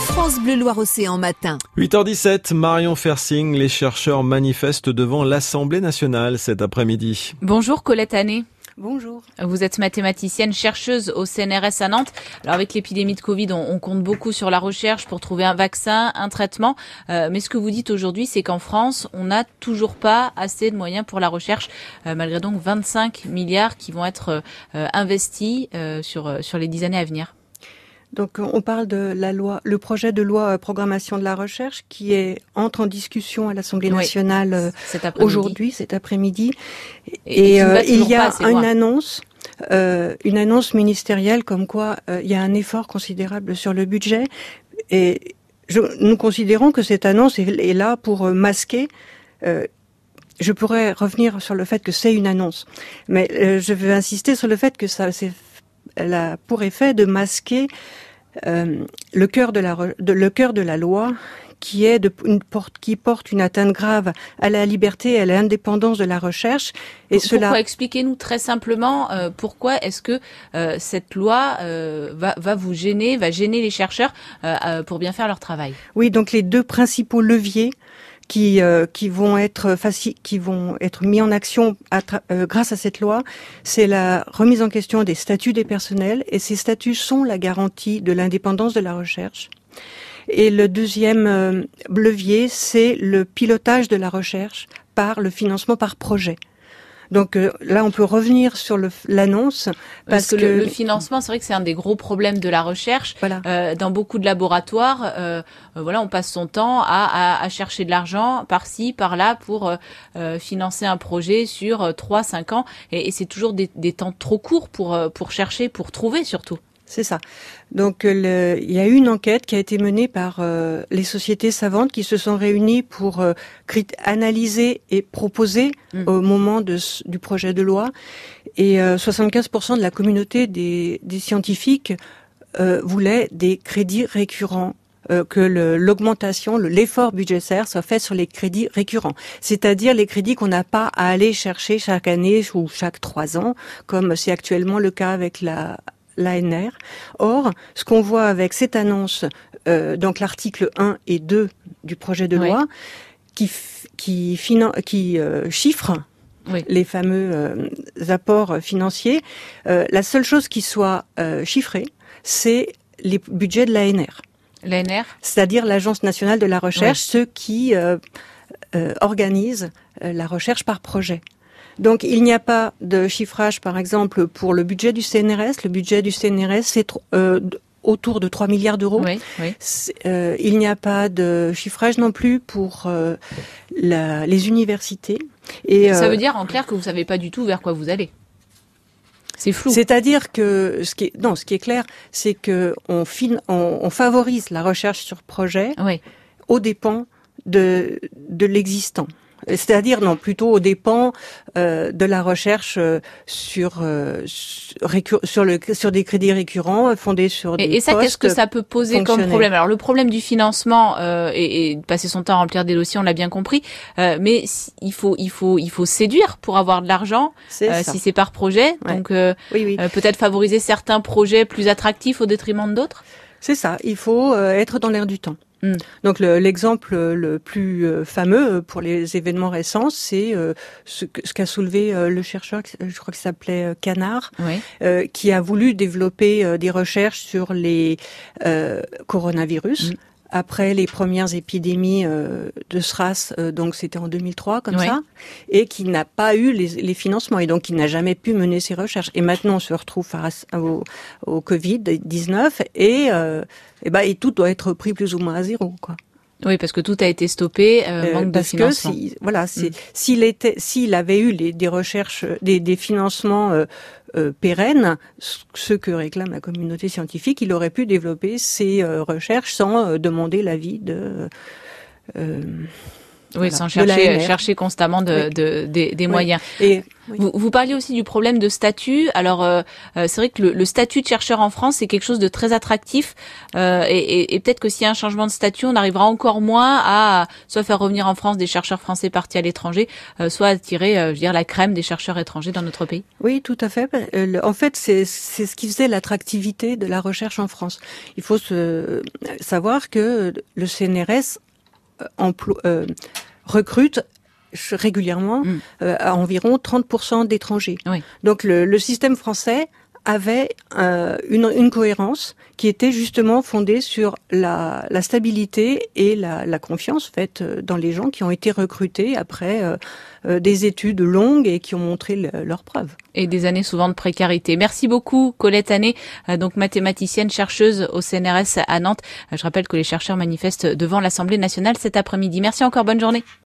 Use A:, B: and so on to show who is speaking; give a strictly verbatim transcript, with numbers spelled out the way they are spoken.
A: France Bleu Loire-Océan matin.
B: huit heures dix-sept, Marion Fersing, les chercheurs manifestent devant l'Assemblée nationale cet après-midi.
C: Bonjour Colette Hannet.
D: Bonjour.
C: Vous êtes mathématicienne, chercheuse au C N R S à Nantes. Alors avec l'épidémie de Covid, on, on compte beaucoup sur la recherche pour trouver un vaccin, un traitement. Euh, mais ce que vous dites aujourd'hui, c'est qu'en France, on n'a toujours pas assez de moyens pour la recherche, euh, malgré donc vingt-cinq milliards qui vont être euh, investis euh, sur, sur les dix années à venir.
D: Donc on parle de la loi, le projet de loi programmation de la recherche qui est entre en discussion à l'Assemblée nationale oui, cet aujourd'hui, cet après-midi. Et, et euh, il y a une annonce, euh, une annonce ministérielle comme quoi euh, il y a un effort considérable sur le budget. Et je, nous considérons que cette annonce est, est là pour masquer. Euh, je pourrais revenir sur le fait que c'est une annonce, mais euh, je veux insister sur le fait que ça c'est elle a pour effet de masquer euh, le cœur de la de, le cœur de la loi qui est de une porte qui porte une atteinte grave à la liberté et à l'indépendance de la recherche et
C: pourquoi,
D: cela
C: expliquez-nous très simplement euh, pourquoi est-ce que euh, cette loi euh, va va vous gêner va gêner les chercheurs euh, euh, pour bien faire leur travail.
D: Oui, donc les deux principaux leviers qui euh, qui vont être faci- qui vont être mis en action à tra- euh, grâce à cette loi, c'est la remise en question des statuts des personnels et ces statuts sont la garantie de l'indépendance de la recherche. Et le deuxième euh, levier, c'est le pilotage de la recherche par le financement par projet. Donc euh, là, on peut revenir sur le, l'annonce parce,
C: parce que,
D: que
C: le, le financement, c'est vrai que c'est un des gros problèmes de la recherche.
D: Voilà.
C: Euh, dans beaucoup de laboratoires, euh, voilà, on passe son temps à, à, à chercher de l'argent par-ci, par-là pour euh, financer un projet sur trois, cinq ans, et, et c'est toujours des, des temps trop courts pour pour chercher, pour trouver surtout.
D: C'est ça. Donc, le, il y a eu une enquête qui a été menée par euh, les sociétés savantes qui se sont réunies pour euh, crit- analyser et proposer mmh. au moment de, du projet de loi. Et euh, soixante-quinze pour cent de la communauté des, des scientifiques euh, voulaient des crédits récurrents. Euh, que le, l'augmentation, le, l'effort budgétaire soit fait sur les crédits récurrents, c'est-à-dire les crédits qu'on n'a pas à aller chercher chaque année ou chaque trois ans, comme c'est actuellement le cas avec la l'A N R. Or, ce qu'on voit avec cette annonce, euh, donc l'article un et deux du projet de loi, oui. qui, f- qui, finan- qui euh, chiffre oui. les fameux euh, apports financiers, euh, la seule chose qui soit euh, chiffrée, c'est les budgets de l'A N R.
C: L'A N R ?
D: C'est-à-dire l'Agence nationale de la recherche, oui. ceux qui euh, euh, organisent euh, la recherche par projet. Donc, il n'y a pas de chiffrage, par exemple, pour le budget du C N R S. Le budget du C N R S, c'est euh, autour de trois milliards d'euros.
C: Oui, oui.
D: Euh, il n'y a pas de chiffrage non plus pour euh, la, les universités.
C: Et ça euh, veut dire, en clair, que vous ne savez pas du tout vers quoi vous allez. C'est flou.
D: C'est-à-dire que ce qui est, non, ce qui est clair, c'est que on, fin, on, on favorise la recherche sur projet
C: oui.
D: aux dépens de, de l'existant. C'est-à-dire, non, plutôt aux dépens euh, de la recherche euh, sur euh, sur, sur, le, sur des crédits récurrents fondés sur des
C: et, et ça, qu'est-ce que ça peut poser comme problème ? Alors, le problème du financement euh, et, et de passer son temps à remplir des dossiers, on l'a bien compris. Euh, mais il faut il faut il faut séduire pour avoir de l'argent euh, si c'est par projet.
D: Ouais.
C: Donc euh,
D: oui, oui.
C: Euh, peut-être favoriser certains projets plus attractifs au détriment d'autres.
D: C'est ça. Il faut euh, être dans l'air du temps. Mmh. Donc le, l'exemple le plus euh, fameux pour les événements récents, c'est euh, ce, ce qu'a soulevé euh, le chercheur, je crois qu'il s'appelait euh, Canard,
C: oui.
D: euh, qui a voulu développer euh, des recherches sur les euh, coronavirus. Mmh. Après les premières épidémies euh, de SRAS, euh, donc c'était en deux mille trois comme oui. ça, et qui n'a pas eu les, les financements et donc qui n'a jamais pu mener ses recherches. Et maintenant on se retrouve face au, au covid dix-neuf et, euh, et, bah, et tout doit être pris plus ou moins à zéro, quoi.
C: Oui, parce que tout a été stoppé, euh, manque
D: euh,
C: de financement.
D: Parce que si, voilà, c'est, mmh. s'il était, s'il avait eu les, des recherches, des, des financements euh, euh, pérennes, ce que réclame la communauté scientifique, il aurait pu développer ses euh, recherches sans euh, demander l'avis de. Euh,
C: Oui, voilà, sans chercher, chercher constamment de, oui. de, des, des oui. moyens. Et, oui. vous, vous parliez aussi du problème de statut. Alors, euh, c'est vrai que le, le statut de chercheur en France, c'est quelque chose de très attractif. Euh, et et, et peut-être que s'il y a un changement de statut, on arrivera encore moins à soit faire revenir en France des chercheurs français partis à l'étranger, euh, soit attirer, euh, je veux dire, la crème des chercheurs étrangers dans notre pays.
D: Oui, tout à fait. En fait, c'est c'est ce qui faisait l'attractivité de la recherche en France. Il faut se, savoir que le C N R S emploie, euh, recrute régulièrement mmh. euh, à environ trente pour cent d'étrangers. Oui. Donc le, le système français avait euh, une, une cohérence qui était justement fondée sur la, la stabilité et la, la confiance faite dans les gens qui ont été recrutés après euh, euh, des études longues et qui ont montré le, leurs preuves.
C: Et des années souvent de précarité. Merci beaucoup Colette Hannet, euh, donc mathématicienne, chercheuse au C N R S à Nantes. Euh, je rappelle que les chercheurs manifestent devant l'Assemblée nationale cet après-midi. Merci encore, bonne journée.